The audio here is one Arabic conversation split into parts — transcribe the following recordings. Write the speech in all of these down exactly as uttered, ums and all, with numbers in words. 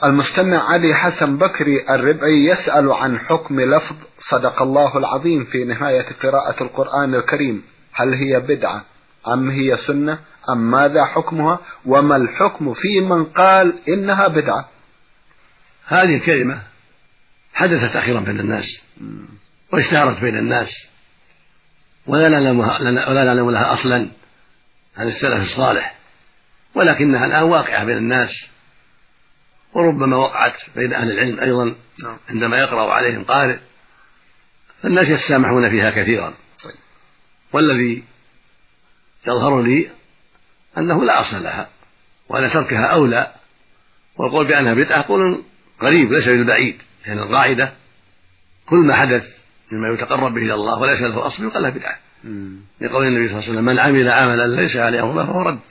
المستمع علي حسن بكري الربعي يسأل عن حكم لفظ صدق الله العظيم في نهاية قراءة القرآن الكريم، هل هي بدعة أم هي سنة أم ماذا حكمها، وما الحكم في من قال إنها بدعة؟ هذه الكلمة حدثت أخيرا بين الناس واشتهرت بين الناس ولا نعلم لها أصلا عن السلف الصالح، ولكنها الآن واقعة بين الناس، وربما وقعت بين أهل العلم أيضا عندما يقرأ عليهم قارئ، فالناس يتسامحون فيها كثيرا. والذي يظهر لي أنه لا أصل لها، وأن تركها أولى، والقول بأنها بدعة قول قريب ليس بالبعيد، لأن يعني القاعدة كل ما حدث مما يتقرب به إلى الله وليس له أصل يقال له بدعة، لقول النبي صلى الله عليه وسلم: من عمل عملا ليس عليه أمرنا فهو رد.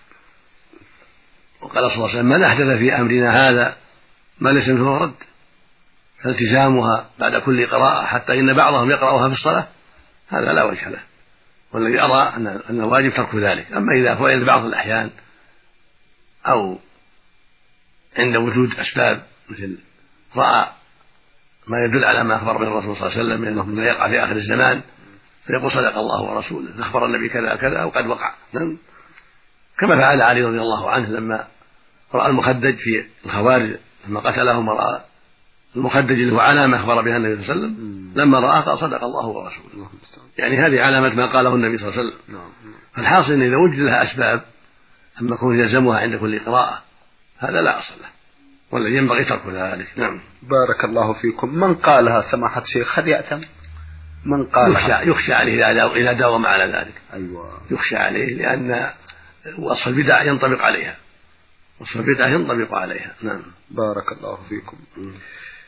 وقال صلى الله عليه وسلم: من أحدث في أمرنا هذا ما ليس منه فهو رد. فالتزامها بعد كل قراءة، حتى إن بعضهم يقرأها في الصلاة، هذا لا وجه له، والذي أرى أن الواجب ترك ذلك. أما إذا فعل بعض الأحيان أو عند وجود أسباب، مثل رأى ما يدل على ما أخبر به الرسول صلى الله عليه وسلم أنه مما يقع في آخر الزمان، فيقول: صدق الله ورسوله، أخبر النبي كذا كذا وقد وقع. كما فعل علي رضي الله عنه لما رأى المخدج في الخوارج لما قتلهم، ورأى المخدج اللي هو علامة أخبر بها النبي صلى الله عليه وسلم، لما رآه قال: صدق الله ورسوله. يعني هذه علامة ما قاله النبي صلى الله عليه وسلم. فالحاصل أن إذا وجد لها أسباب أما كون يلزمها عند كل قراءة، هذا لا أصل له، والذي ينبغي ترك ذلك. نعم. بارك الله فيكم. من قالها سماحة الشيخ هل يأتم؟ من قالها يخشى, يخشى عليه إذا داوم على ذلك. أيوة. يخشى عليه، لأن وصف البدع ينطبق عليها، وصف البدع ينطبق عليها. نعم. بارك الله فيكم. م.